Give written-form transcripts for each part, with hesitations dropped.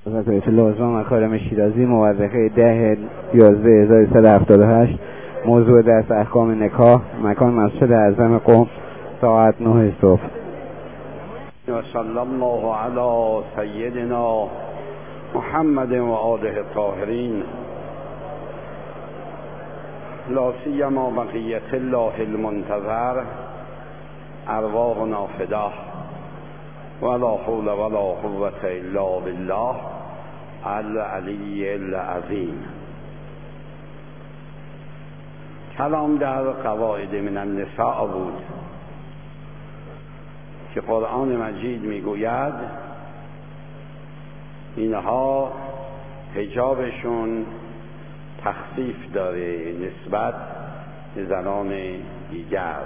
حضرت آیت الله عظما مکارم شیرازی مورخه 10/11/1378. موضوع درس احکام نکاح. مکان مسجد اعظم قم، ساعت 9 صبح. و صلی الله علی سیدنا محمد و آله الطاهرین، لا سیما بقیت الله المنتظر، ارواحنا فداه، ولا حول ولا قوة الا بالله العلی العظیم. کلام در قواعد من النساء بود که قرآن مجید میگوید اینها حجابشون تخفیف داره نسبت به زنان دیگر،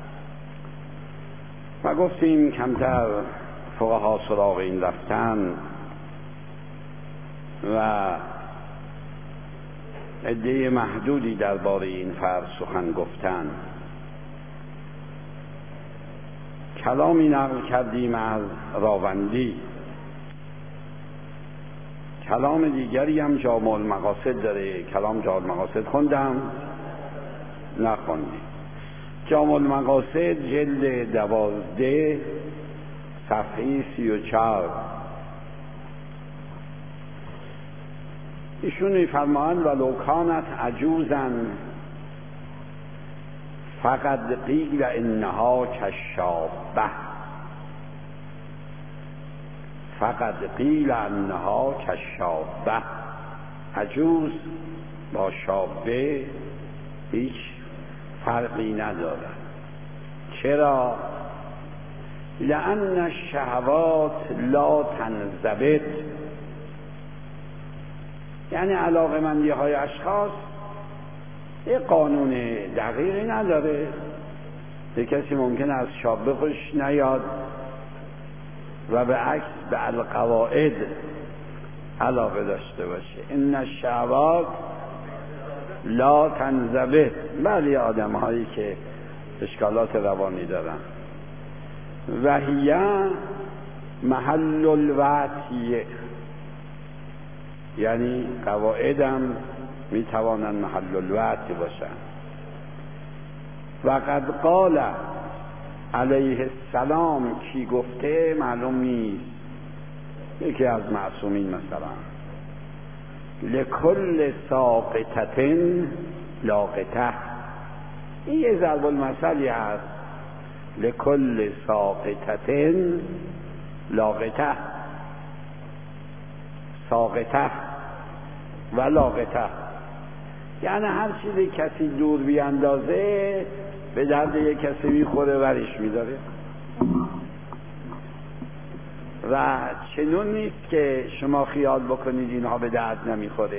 و گفتیم کمتر فقها سراغ این رفتن و عده محدودی درباره این فرض سخن گفتن. کلامی نقل کردیم از راوندی، کلام دیگری هم جامع المقاصد داره. کلام جامع المقاصد خوندم؟ نخوندیم. جامع المقاصد جلد 12 صفحه 34. ایشون می‌فرمایند ولو کانت عجوزا فقط قیل انها کشابه، فقط قیل انها کشابه. عجوز با شابه هیچ فرقی ندارد. چرا؟ لأن الشهوات لا تنضبط، یعنی علاقه‌مندی های اشخاص یه قانون دقیقی نداره. یه کسی ممکن از شابه خوش نیاد و به عکس به القواعد علاقه داشته باشه. این الشهوات لا تنضبط. بله، آدم هایی که اشکالات روانی دارن. و هی محل الوعی، یعنی قواعدم می توانند محل الوعی باشند. و قد قال علیه السلام، کی گفته معلوم نیست، یکی از معصومین مثلا، لکل ساقطة لاقطه. این یه ضرب المثلی هست، لکل ساقطة لاقطه، ساقطه و لاقطه، یعنی هر چیزی کسی دور بیاندازه به درد یک کسی میخوره ورش میداره. و چنون نیست که شما خیال بکنید اینها به درد نمیخوره.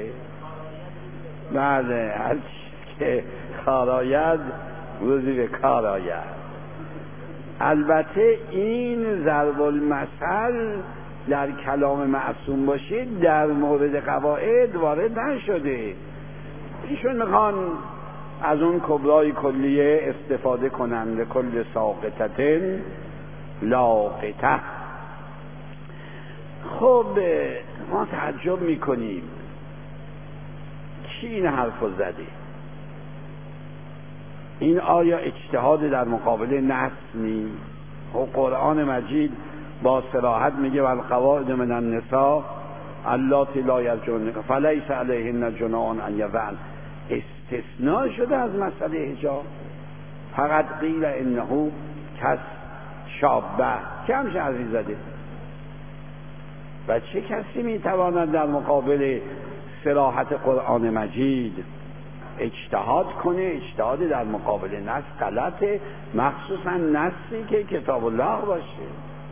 بله، هر چیز که کار آید روزی به کار آید. البته این ضرب المثل در کلام معصوم باشه در مورد قواعد وارد نشده. ایشون میخوان از اون کبرای کلیه استفاده کنند، کل ساقطة لاقطه. خب ما تعجب میکنیم کی این حرفو زده؟ این آیا اجتهاد در مقابل نص نیست؟ و قرآن مجید با صراحت میگه والقواعد من النساء اللاتی لا یرجعن فلیس علیهن جناح ان یضعن. استثناء شده از مسئله حجاب. فقط قیل انه کشابه. که همشه عزیز زده؟ و چه کسی میتواند در مقابل صراحت قرآن مجید اجتهاد کنه؟ اجتهاد در مقابل نص غلطه، مخصوصا نصی که کتاب الله باشه.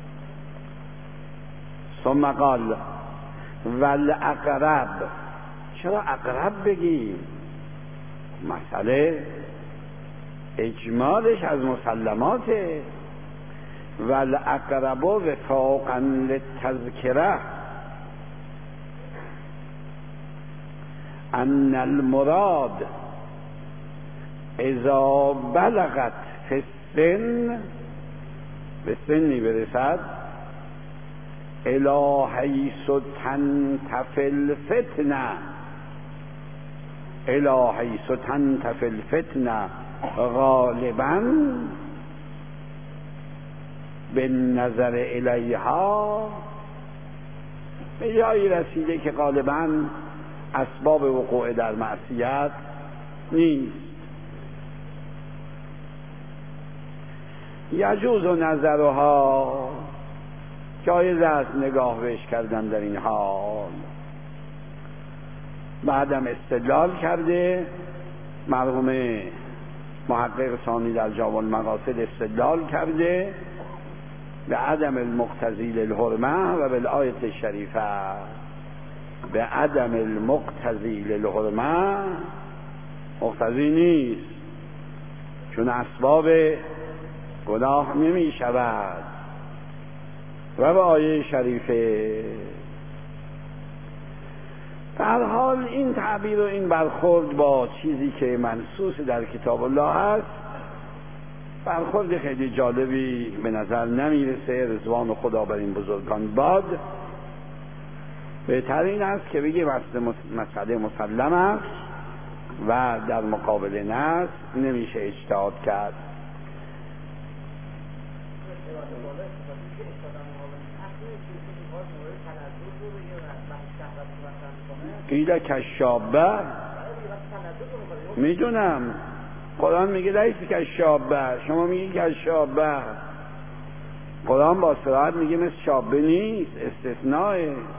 ثم قال والاقرب. چرا اقرب بگیم؟ مسئله اجمالش از مسلماته. والاقرب وفاقا للتذکره ان المراد اذا بلغت فی السن، به سنی برسد، الی حیث تنتفی الفتنه، الی حیث تنتفی الفتنه غالبا به نظر الیها، به جایی رسیده که غالبا اسباب وقوع در معصیت نیست. یجوز و نظرها، جایز است نگاه بهش کردن در این حال. بعدم استدلال کرده مرحوم محقق ثانی در جامع المقاصد، استدلال کرده به عدم المقتضی للحرمه و بالآیة الشریفه، به عدم المقتضی للحرمه، مقتضی نیست چون اسباب گناه نمی شود، و به آیه شریفه. در حال این تعبیر و این برخورد با چیزی که منصوص در کتاب الله هست برخورد خیلی جالبی به نظر نمیرسه. رضوان خدا بر این بزرگان باد. بهتر این است که بگی مسئله مسلم است و در مقابل نص نمیشه اجتهاد کرد. قیل کشابه، میدونم قرآن میگه لیس کشابه، شما میگی کشابه. قرآن با صراحت میگه مثل شابه نیست، استثناء.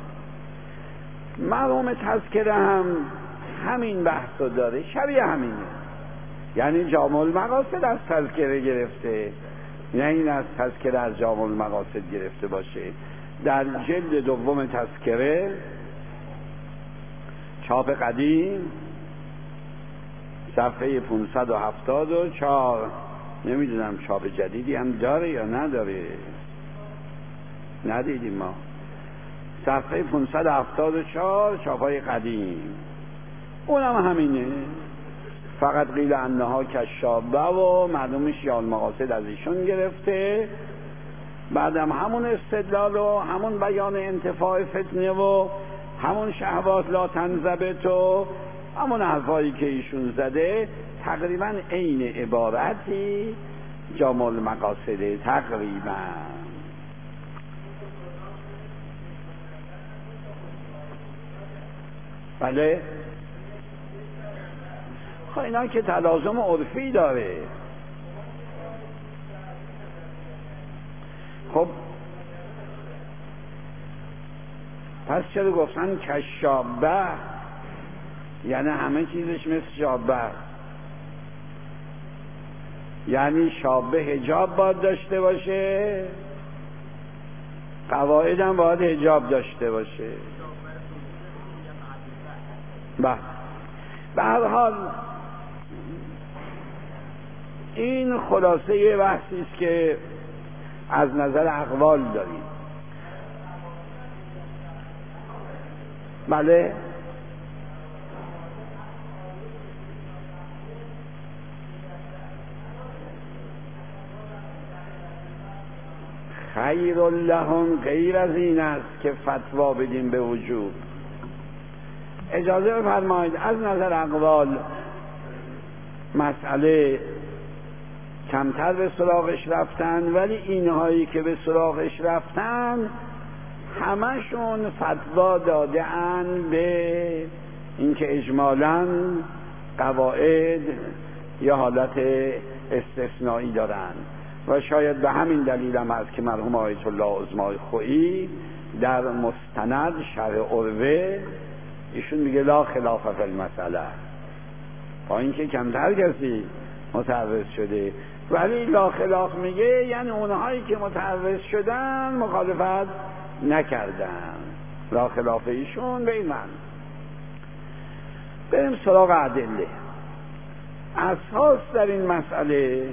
مرحوم تذکره هم همین بحثو داره، شبیه همینه. یعنی جامع المقاصد از تذکره گرفته، نه این از تذکره از جامع المقاصد گرفته باشه. در جلد دوم تذکره چاپ قدیم صفحه 574، نمیدونم چاپ جدیدی هم داره یا نداره، ندیدیم ما. صفحه 574 چاپای قدیم اونم همینه، فقط قیل انها کشابه و معلوم شیعه المقاصد از ایشون گرفته. بعدم همون استدلال و همون بیان انتفاع فتنه و همون شهوات لا تنضبط و همون حرفایی که ایشون زده تقریبا عین عبارتی جامع المقاصد تقریبا. بله خب اینا که تلازم عرفی داره. خب پس چرا گفتن کشابه؟ یعنی همه چیزش مثل شابه، یعنی شابه حجاب باید داشته باشه، قواعد هم باید حجاب داشته باشه. به هر حال این خلاصه بحثی است که از نظر اقوال داریم. بله خیر لهم، غیر از این است که فتوا بدیم به وجوب. اجازه بفرمایید از نظر اقوال مسئله کمتر به سراغش رفتن، ولی اینهایی که به سراغش رفتن همشون فتوا داده اند به اینکه اجمالاً قواعد یا حالت استثنایی دارند و شاید به همین دلیل هم است که مرحوم آیت الله عظمای خویی در مستند شرح عروه ایشون میگه لا خلاف فی المسئله، با اینکه کمتر کسی متعرض شده ولی لا خلاف میگه، یعنی اونهایی که متعرض شدن مخالفت نکردن. لا خلاف ایشون به این معنی. بریم سراغ ادله. اساس در این مسئله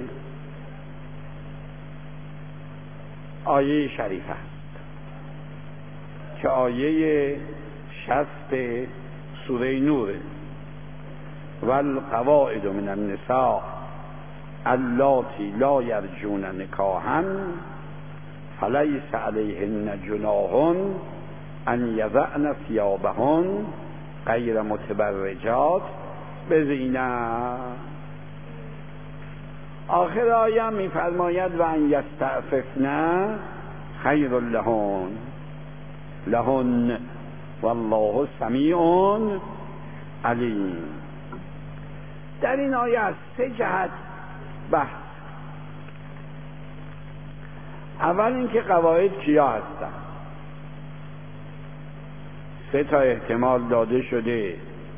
آیه شریف است که آیه 60 سوره نوره. والقواعد من النساء اللاتی لا یرجون نکاحا فلیس علیهن جناح ان یضعن ثیابهن غیر متبرجات بزینت. آخر آیه میفرماید و ان یستعففن خیر لهن والله سمیع علیم. در این آیه از 3 جهت بحث. اول اینکه قواعد کیا هستن. 3 تا احتمال داده شده.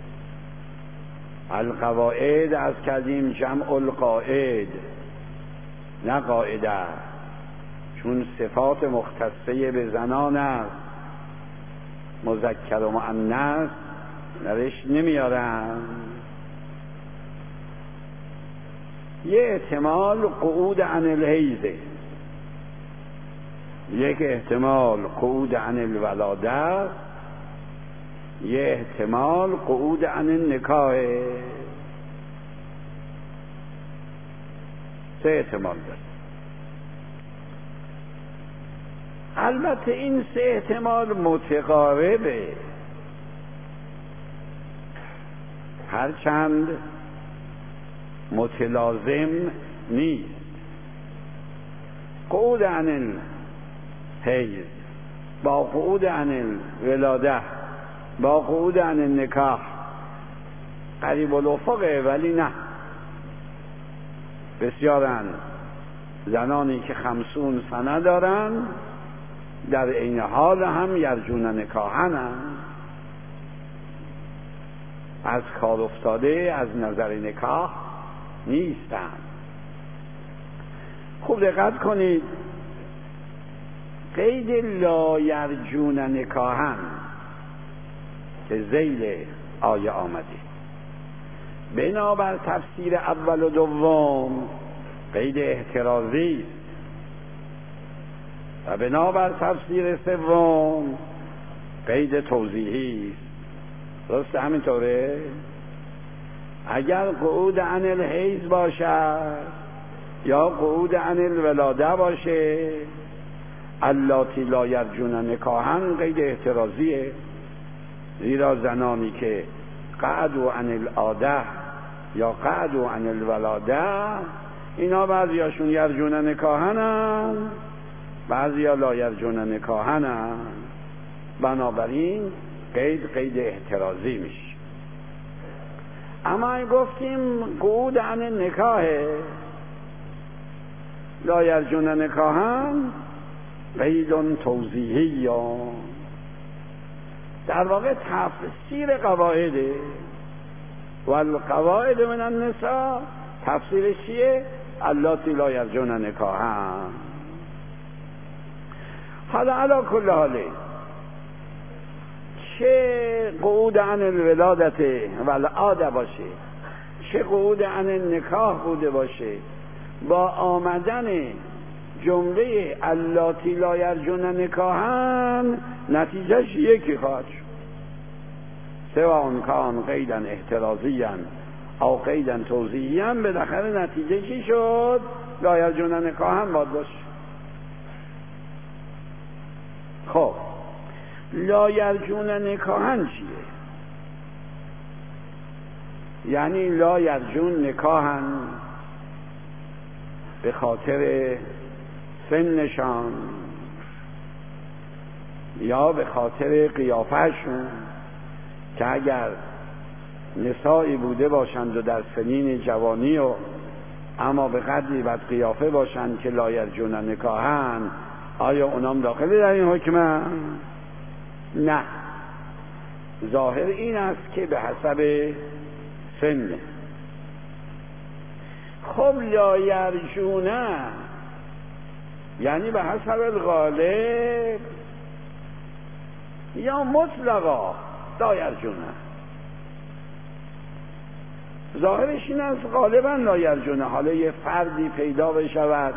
القواعد از کردیم جمع القاعد، نه قاعده، چون صفات مختصه به زنان است، مذکر و مؤنث درش نمیارن. یه احتمال قعود عن الحیض، یک احتمال قعود عن الولاده، یه احتمال قعود عن النکاح. 3 احتمال داره. البته این 3 احتمال متقاربه، هرچند متلازم نیست. قعود عن الحیض با قعود عن الولاده با قعود عن النکاح قریب الافقه، ولی نه، بسیارن زنانی که 50 سنه دارن در این حال هم یرجون نکاحن، از کار افتاده از نظر نکاح نیستن. خوب دقت کنید، قید لا یرجون نکاحن که ذیل آیه آمده بنابر تفسیر اول و دوم قید احترازی و بنابر تفسیر سوم قید توضیحی. درست همینطوره؟ اگر قعود عن الحیض باشد یا قعود عن الولاده باشه، اللاتی لا یرجون نکاحن قید احترازیه، زیرا زنانی که قعدوا عن العاده یا قعدوا عن الولاده، اینا بعضیاشون یرجون نکاحن، بعضیا لا یرجون نکاحن، بنابراین قید احترازی میشه. اما گفتیم قعود عن النکاح لا یرجون نکاحن قید توضیحی، در واقع تفسیر قواعده. و القواعد من النساء تفسیرش چیه؟ اللاتی لا یرجون نکاحن. حالا علی کل حاله، چه قعود عن الولادت و العاده باشه، چه قعود عن النکاح بوده باشه، با آمدن جمله اللاتی لا یرجون نکاحن نتیجهش یکی خواهد شد، سواء کان قیدا احترازیا او قیدا توضیحیا، بالاخره نتیجه چی شد؟ لا یرجون نکاحن باید باشه. خب لا یرجون نکاحن چیه؟ یعنی لا یرجون نکاحن به خاطر سنشان یا به خاطر قیافهشون، که اگر نسایی بوده باشند و در سنین جوانی و اما به قدری بد قیافه باشند که لا یرجون نکاحن، آیا اونام داخل در این حکمه؟ نه، ظاهر این است که به حسب سن. خب لا یرجونه یعنی به حسب الغالب یا مطلقا لا یرجونه؟ ظاهرش این است غالبا لا یرجونه. حالا یه فردی پیدا بشود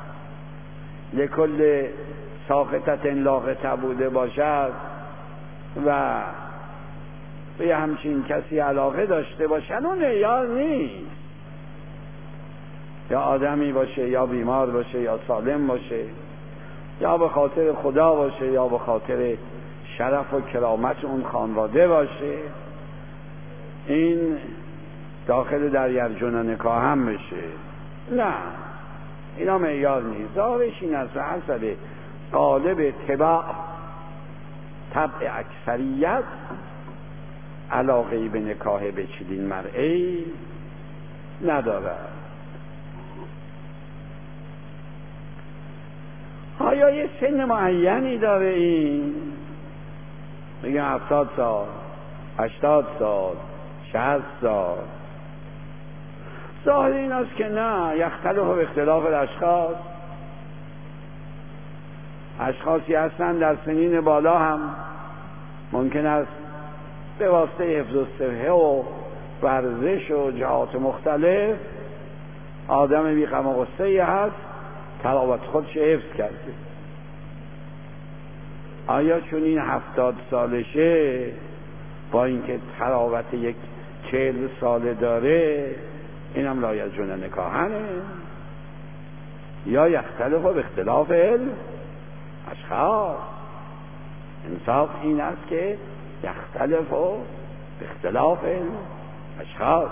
لکل ساقطت لاقطه بوده باشد و به همچین کسی علاقه داشته باشن، اون معیار نیست. یا آدمی باشه یا بیمار باشه یا سالم باشه، یا به خاطر خدا باشه یا به خاطر شرف و کرامت اون خانواده باشه، این داخل در یرجون نکاح هم بشه. نه، اینا معیار نیست. ظاهرش این است حسب غالب طبع اکثریت علاقه‌ای به نکاح به چنین مرئی ندارد. آیا یه سن معینی داره این؟ میگن 70 سال، 80 سال، 60 سال. ظاهر این است که نه، یختلف به اختلاف الاشخاص. اشخاصی هستند در سنین بالا هم ممکن است به واسطه حفظ الصحه و ورزش و جهات مختلف آدم بی غم و غصه‌ای هست، تراوت خودش حفظ کرده. آیا چون این 70 سالشه با اینکه تراوت یک 40 ساله داره اینم لا یجوز نکاحنه؟ یا یختلف به اختلاف اشخاص؟ انصاف این است که یختلف به اختلاف اشخاص.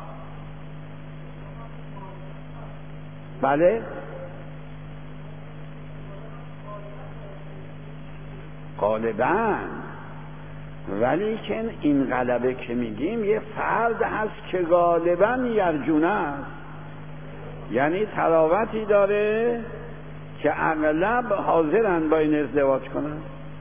بله، غالباً، ولی که این غلبه که میگیم یه فرد هست که غالباً یرجونه است، یعنی تراوتی داره که اغلب حاضرن با این ازدواج کنن.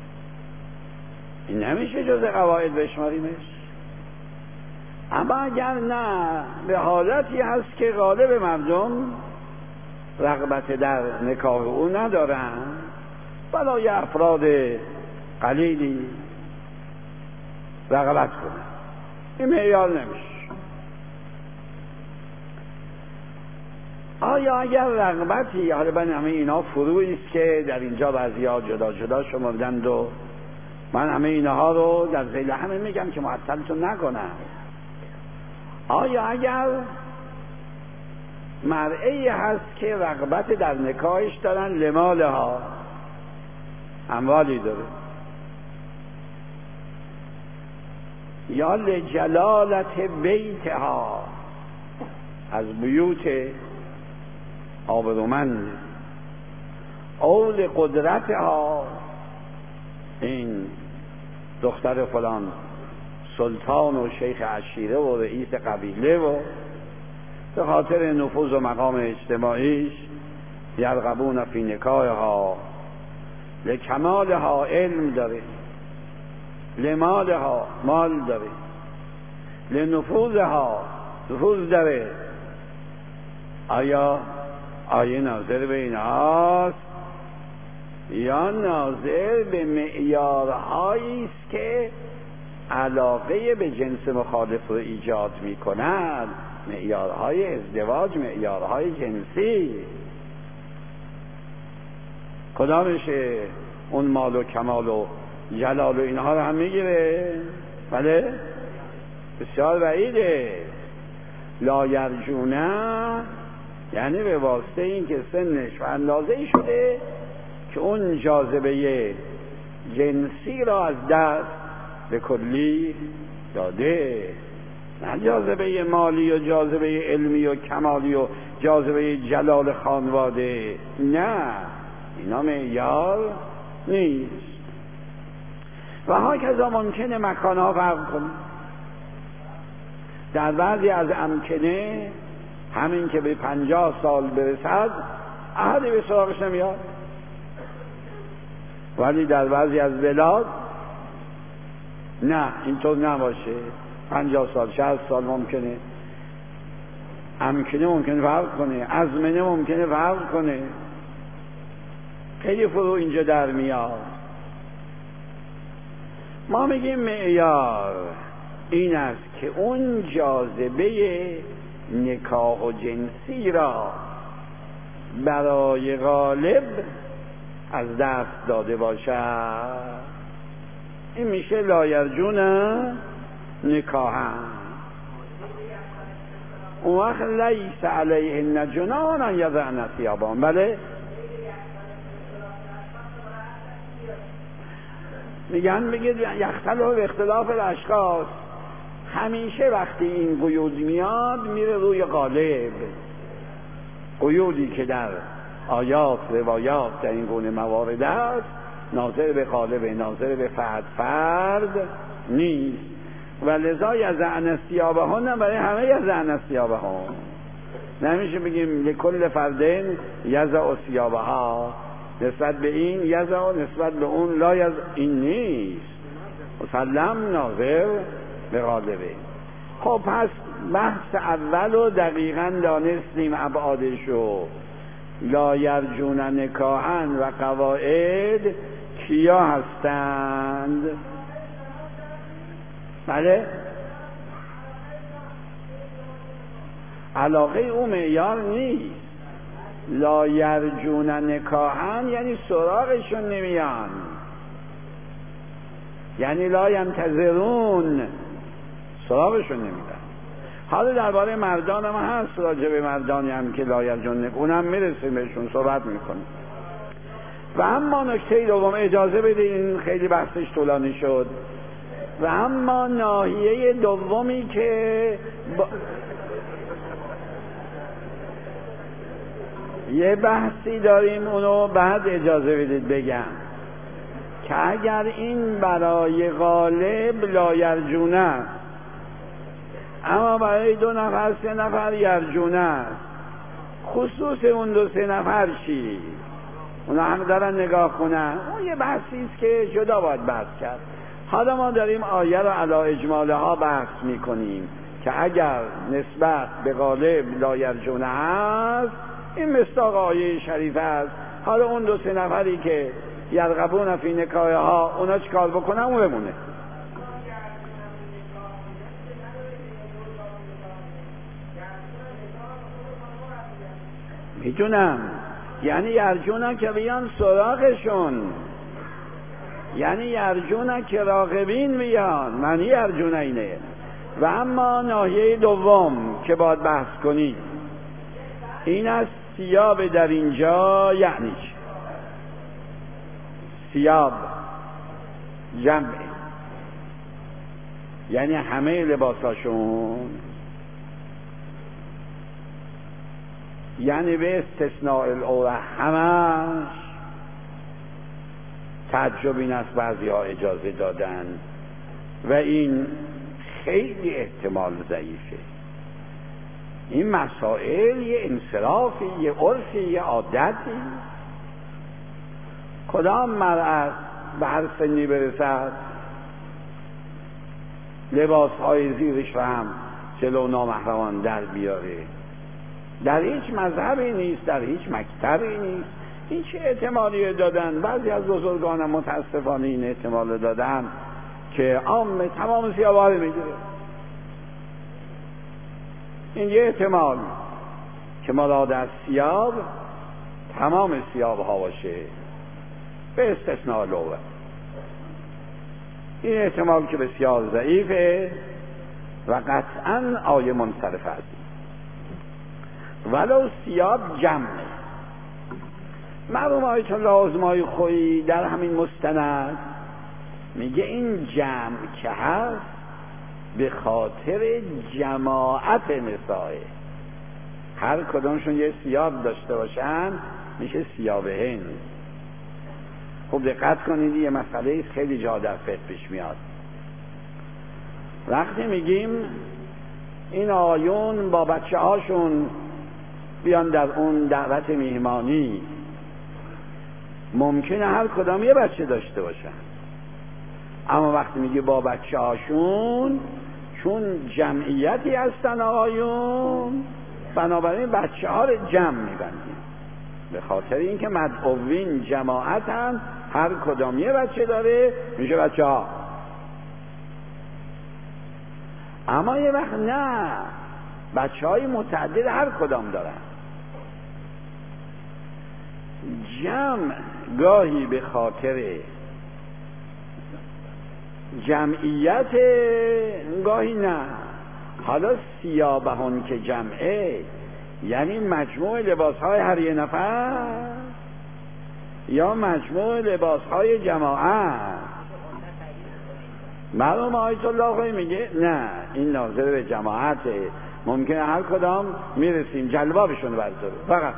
این نمیشه جز قواعد بشماریمش. اما اگر نه، به حالتی هست که غالب مردم رغبت در نکاح او ندارن، برای افراد قلیلی رغبت کنن، این معیار نمیشه. آیا اگر رغبتی، حالا من همه اینا فروعی است که در اینجا بعضی‌ها جدا جدا شمردند و من همه اینها رو در ذیل همه میگم که معطلتون نکنم. آیا اگر مرئی هست که رغبت در نکاحش دارن، لمالها، اموالی داره، یا لجلالت بیتها، از بیوت آبرومند، او لقدرتها، این دختر فلان سلطان و شیخ عشیره و رئیس قبیله و به خاطر نفوذ و مقام اجتماعیش یرغبون فی نکاحها، لکمالها، علم داره، لمالها، مال داره، لنفوذها، نفوذ داره. آیا آیه ناظر به این هاست یا ناظر به معیارهایی است که علاقه به جنس مخالف رو ایجاد می کند؟ معیارهای ازدواج، معیارهای جنسی. کدامشه اون مال و کمال و جلال و اینها رو هم میگیره؟ بله، بسیار بعیده. لا یرجونه یعنی به واسطه این که سنش و اندازه‌ای شده که اون جاذبه جنسی را از دست به کلی داده، نه جاذبه مالی و جاذبه علمی و کمالی و جاذبه جلال خانواده. نه، اینا معیار نیست. و هاکذا ممکنه مکانها فرق کنه. در بعضی از امکنه همین که به 50 سال برسد احدی به سراغش نمیاد، ولی در بعضی از بلاد نه، اینطور نباشه. 50 سال، 60 سال ممکنه، امکنه ممکنه فرق کنه، ازمنه ممکنه فرق کنه. خیلی فرو اینجا در میاد. ما میگیم معیار این است که اون جاذبه نکاح و جنسی را برای غالب از دست داده باشد. این میشه لا یرجون نکاحا. اون وقت لیس علیهن جناح ان یضعن ثیابهن. بله، میگن بگید یختلف اختلاف الاشخاص، همیشه وقتی این قیود میاد میره روی غالب. قیودی که در آیات روایات در این گونه موارد است ناظر به غالب، ناظر به فرد نیست. و لذا یضعن ثیابهن برای همه یضعن ثیابهن، نمیشه بگیم لکل فردین یضع ثیابها، نسبت به این یضع نسبت به اون لا یضع، این نیست، مسلم ناظر به غالبه. خب پس بحث اول رو دقیقاً دانستیم ابعادشو. لا یرجون نکاحا و قواعد کیا هستند؟ بله، علاقه او معیار نیست. لا یرجون نکاحا یعنی سراغشون نمیان، یعنی لا ینتظرون، سراغشون نمیدن. حالا درباره مردان هم هست، راجع به مردانی هم که لا یرجون اونم میرسیم بهشون، صحبت میکنیم. و اما نکته دوم، اجازه بدین خیلی بحثش طولانی شد، و اما ناحیه دومی که یه بحثی داریم اونو بعد اجازه بدید بگم که اگر این برای غالب لا یرجونه اما برای 2 نفر 3 نفر یرجونه، خصوص اون 2 3 نفر چی؟ اونا هم دارن نگاه کنن، اون یه بحثی است که جدا باید بحث کرد. حالا ما داریم آیه رو علی اجماله ها بحث میکنیم که اگر نسبت به غالب لا یرجونه هست، این مصداق آیه شریفه است. حالا اون 2 3 نفری که یرغبون فی نکاحها، اونا چیکار بکنن؟ اون بمونه. میتونم، یعنی یرجونن که بیان سراغشون، یعنی یرجونن که راغبین بیان، معنی یرجون اینه. و اما ناحیه دوم که باید بحث کنید این است، ثیاب در اینجا یعنی چی؟ ثیاب جمع یعنی همه لباساشون، یعنی به استثناء العوره همش. تعجب این است بعضی ها اجازه دادن و این خیلی احتمال ضعیفه. این مسائل یه انصرافی، یه عرفی، یه عادتی. کدام مرأت به هر سنی برسد لباسهای زیرش رو هم جلو نامحرمان در بیاره؟ در هیچ مذهبی نیست، در هیچ مکتبی نیست. این چه احتمالی دادن؟ بعضی از بزرگان متاسفانه این احتمال دادن که عام تمام ثیاب‌ها رو میگیره. این یه احتمال که مراد از ثیاب تمام ثیاب‌ها باشه به استثناء العوره. این احتمال که بسیار ضعیفه و قطعاً آیه منصرف است. ولو ثیاب جمع، معلوم آیت الله آزمای خویی در همین مستند میگه این جمع که هست به خاطر جماعت نسائه، هر کدومشون یه ثیاب داشته باشن میشه ثیابهن. خوب دقت کنید، یه مسئله خیلی جا در فقه پیش میاد. وقتی میگیم این آیون با بچه هاشون بیان در اون دعوت میهمانی، ممکنه هر کدام یه بچه داشته باشن، اما وقتی میگه با بچه هاشون، چون جمعیتی هستن آقایون، بنابراین بچه ها رو جمع میبندیم به خاطر اینکه مدعوین جماعتن، هر کدام یه بچه داره میشه بچه ها. اما یه وقت نه، بچه های متعدد هر کدام دارن. جمع گاهی به خاطر جمعیت، گاهی نه. حالا ثیابهن که جمعه یعنی مجموع لباسهای هر یه نفر یا مجموع لباسهای جماعت؟ مرحوم آیت الله خواهی میگه نه این ناظر به جماعته، ممکنه هر کدام میرسیم جلبابشون برداره فقط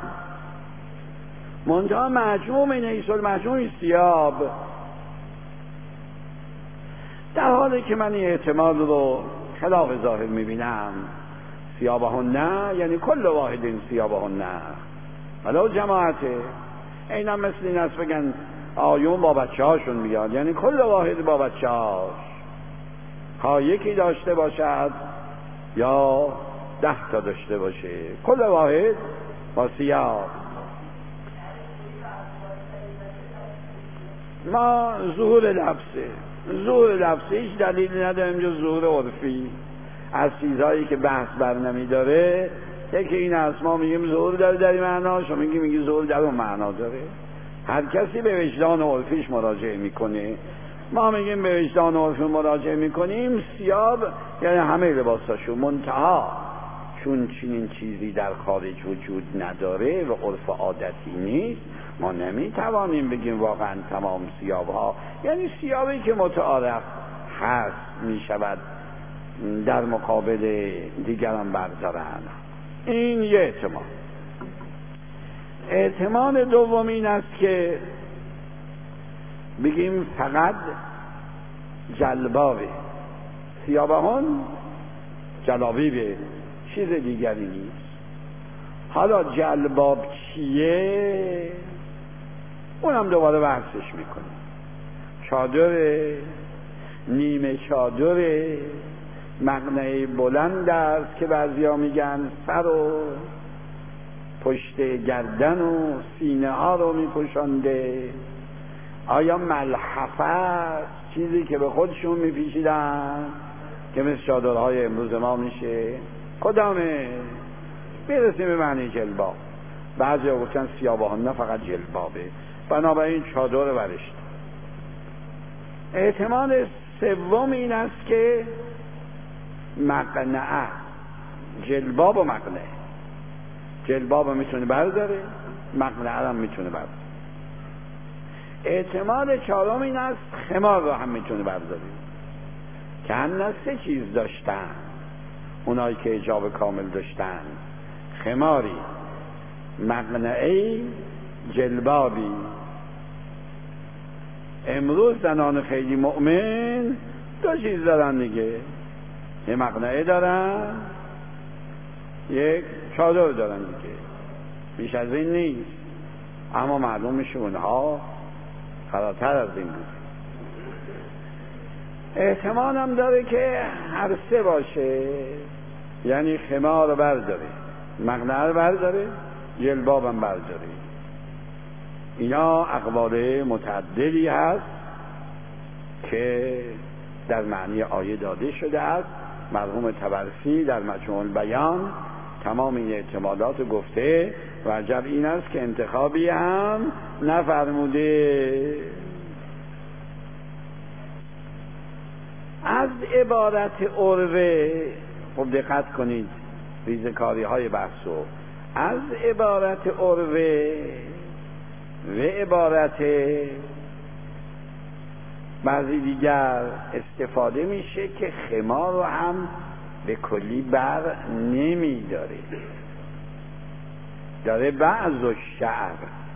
منتها مجموع نیسل مجموع ثیاب. در حالی که من این احتمال رو خلاف ظاهر میبینم، ثیابهن نه یعنی کل واحد ثیابهن نه ولو جماعته، اینم مثل این است بگن آیون با بچه هاشون میاد، یعنی کل واحد با بچه هاش، ها یکی داشته باشد یا 10 تا داشته باشه، کل واحد با ثیاب. ما ظهور لفظه هیچ دلیلی نداریم جز ظهور عرفی از چیزهایی که بحث بر نمیداره. یکی این است ما میگیم ظهور داره در این معنا، شما میگی ظهور در اون معنا داره. هر کسی به وجدان عرفیش مراجعه میکنه، ما میگیم به وجدان عرفی مراجعه میکنیم. ثیاب یعنی همه لباساشو، منتها چون چنین چیزی در خارج وجود نداره و عرف عادتی نیست، ما نمیتوانیم بگیم واقعا تمام ثیاب ها، یعنی ثیابی که متعارف هست میشود در مقابل دیگران بردارن. این یه احتمال. احتمال دوم این است که بگیم فقط جلبابه، ثیابهن جلابیبه، چیز دیگری نیست. حالا جلباب چیه؟ اونم دوباره بحثش میکنه. چادره، نیمه چادره، مقنعه بلند است که بعضیا میگن سر و پشت گردن و سینه ها رو میپوشانده. آیا ملحفه است، چیزی که به خودشون میپیچیدن که مثل چادرهای امروز ما میشه؟ کدامه؟ برسیم به معنی جلباب. بعضی ها گفتن ثیابهن نه فقط جلبابه، بنابراین چادر ورشت. احتمال سوم این است که مقنعه، جلباب و مقنعه، جلباب هم میتونه برداره، مقنعه هم میتونه برداره. احتمال چهارم این است خمار رو هم میتونه برداره، که هم 3 چیز داشتن اونایی که حجاب کامل داشتن: خماری، مقنعه، جلبابی. امروز زنان خیلی مؤمن 2 چیز دارن دیگه، یه مقنعه دارن، یک چادر دارن دیگه، بیش از این نیست. اما معلوم میشه اونها فراتر از این بود. احتمال هم داره که هر 3 باشه، یعنی خمار رو برداره، مقنعه رو برداره، جلباب هم برداره. اینا اقوال متعددی هست که در معنی آیه داده شده است. مرحوم طبرسی در مجموع البیان تمام این احتمالات گفته و عجب این است که انتخابی هم نفرموده. از عبارت عروه، خب دقت کنید ریزکاری های بحثو، از عبارت عروه و عبارت بعضی دیگر استفاده میشه که خمار رو هم به کلی بر نمی داره بعض و شعر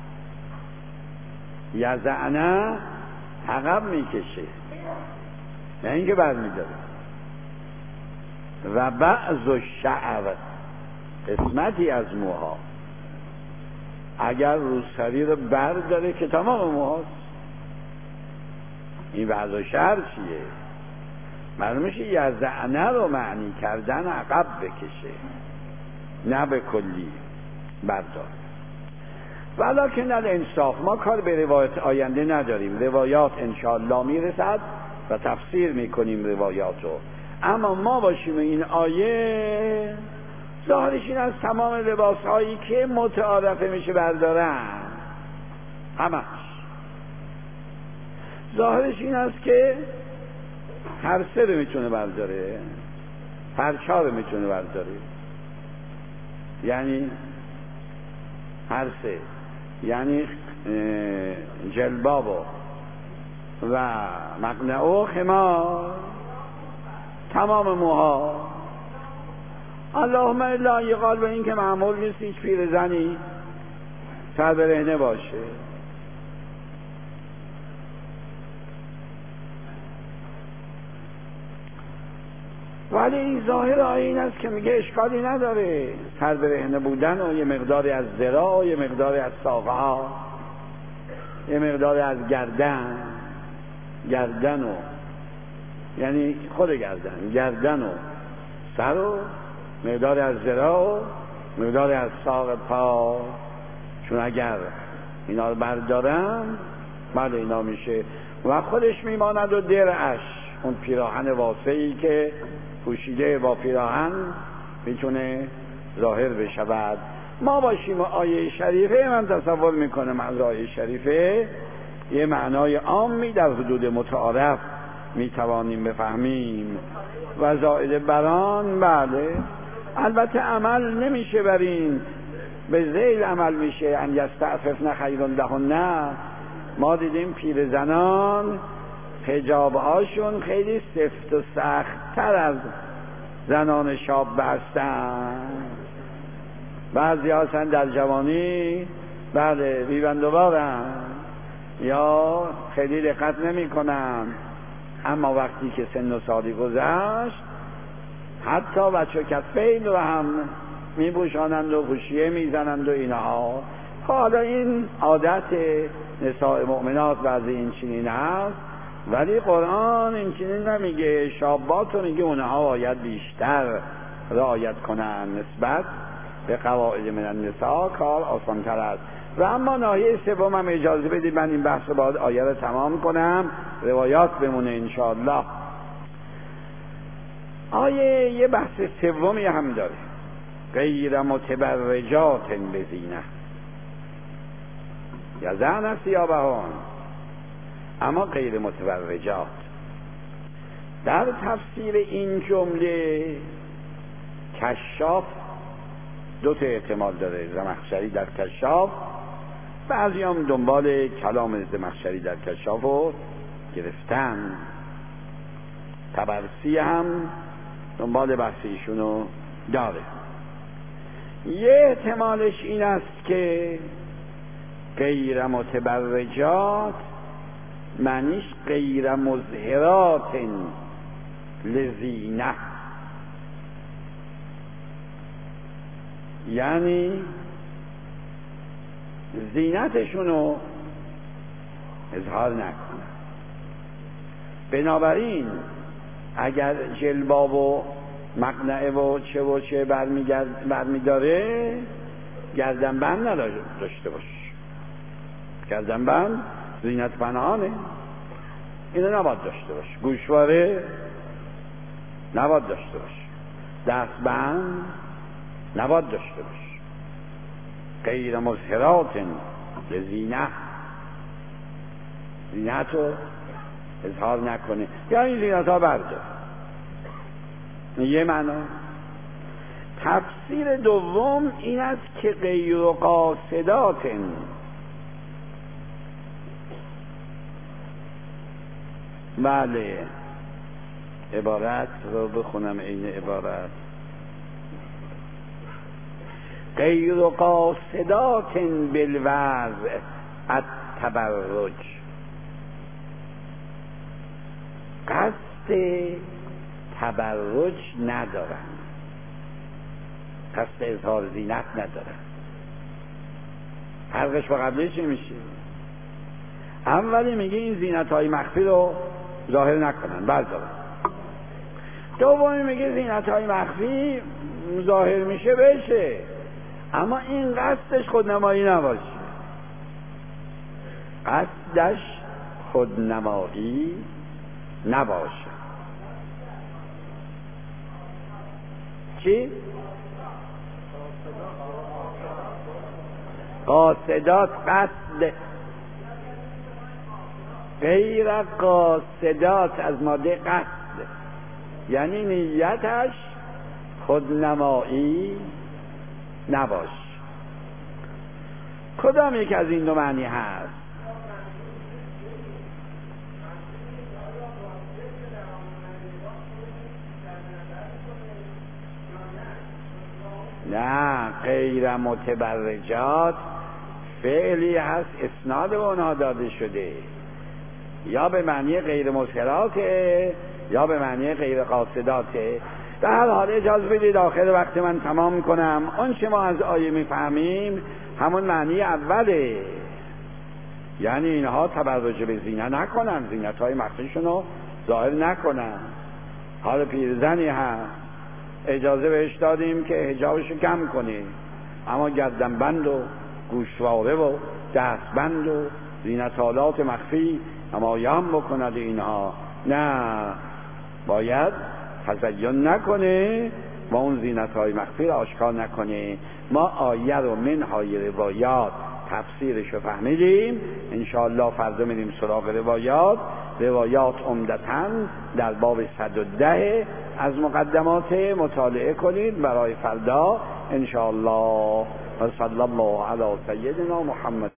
یزعنه عقب میکشه، نه اینکه بر میداره. و بعض و شعر قسمتی از موها اگر روسری رو بر داره که تمام موهاست. این بعض و شعر چیه؟ معلوم میشه یزعنه رو معنی کردن عقب بکشه، نه به کلی بردار. ولکن الانصاف، ما کار به روایت آینده نداریم، روایات انشاءالله میرسد و تفسیر میکنیم روایاتو. اما ما باشیم این آیه ظاهرش این از تمام لباس هایی که متعارفه میشه بردارن، همش ظاهرش این است که هر 3 رو میتونه برداره، هر 4 رو میتونه برداره، یعنی هر 3، یعنی جلباب و و مقنعه خمار، تمام موها. اللهم الا یقال به این که معمول نیست هیچ پیرزنی سر برهنه باشه. ولی این ظاهر آیه این است که میگه اشکالی نداره سر برهنه بودن و یه مقداری از ذراع و یه مقداری از ساقه ها، یه مقداری از گردن و یعنی خود گردن و سر و مقداری از ذراع و مقداری از ساق پا، چون اگر اینا رو بردارم بله اینا میشه. و خودش میماند و درعش، اون پیراهن واسعی که پوشیده با پیراهن میتونه ظاهر بشود. ما باشیم آیه شریفه، من تصور میکنم از آیه شریفه یه معنای عامی در حدود متعارف میتوانیم بفهمیم و زائد بران بله. البته عمل نمیشه بر این، به ذیل عمل میشه ان یستعففن خیر لهن. ما دیدیم پیرزنان حجابهاشون خیلی سفت و سخت‌تر از زنان شاب هستن. بعضی هستن در جوانی بله بیبندوارن یا خیلی دقت نمی کنن، اما وقتی که سن و سالی گذشت حتی بچه کفین رو هم میبوشانند و گوشیه میزنند و اینها. حالا این عادت نساء مؤمنات بعضی این چنین هست، ولی قرآن این چنین نمیگه. شابات رو میگه اونها باید بیشتر رعایت کنن نسبت به قواعد من النساء، کار آسان تر است. و اما ناحیه سوم هم اجازه بدید من این بحث رو باید آیه رو تمام کنم، روایات بمونه انشاءالله. آیه یه بحث سومی هم داره، غیر متبرجات بزینه یضعن ثیابهن، اما غیر متبرجات. در تفسیر این جمله کشاف دو تا احتمال داره. زمخشری در کشاف، بعضی هم دنبال کلام زمخشری در کشاف رو گرفتن، طبرسی هم دنبال بحث ایشونو داره. یه احتمالش این است که غیر متبرجات معنیش غیر مظهرات لزینه، یعنی زینتشونو اظهار نکنه. بنابراین اگر جلباب و مقنعه و چه برمیداره گردنبند نداشته باش. گردنبند زینت پنهانه، اینو نباید داشته باش. گوشواره نباید داشته باش، دستبند نباید داشته باش. غیر مظهرات لزینه، زینت رو اظهار نکنه یا این زینت ها بردار. یه معنا. تفسیر دوم این است که غیر قاصدات، بله عبارت رو بخونم این عبارت، غیر قاصدات بالوضع التبرج، قصد تبرج ندارن، قصد اظهار زینت ندارن. فرقش با قبلی چی میشه؟ اولی میگه این زینت های مخفی رو ظاهر نکنن، بردارن. دومی میگه زینت های مخفی ظاهر میشه بشه، اما این قصدش خودنمایی نباشه. قصدش خودنمایی نباشه. چی؟ قاصدات قصد، غیر قاصدات از ماده قصد، یعنی نیتش خودنمایی نباش. کدام یک از این دو معنی هست؟ نه، غیر متبرجات فعلی هست اسناد به اونها داده شده، یا به معنی غیر مسکراته یا به معنی غیر قاصداته. در هر حال اجازه بدید آخر وقت من تمام کنم. اون چه ما از آیه میفهمیم همون معنی اوله، یعنی اینها تبرج به زینه نکنن، زینت های مخفیشون رو ظاهر نکنن. حال پیرزنی هست اجازه بهش دادیم که حجابشو کم کنه، اما گردنبند و گوشواره و دستبند و زینتالات مخفی نمایان بکند، اینها نه، باید تزین نکنه و اون زینتهای مخفی رو آشکار نکنه. ما آیه رو منهای روایات تفسیرش رو فهمیدیم، انشاءالله فردا میریم سراغ روایات عمدتاً در باب 110 از مقدمات مطالعه کنید برای فردا انشاءالله. و صلی الله علی سیدنا محمد.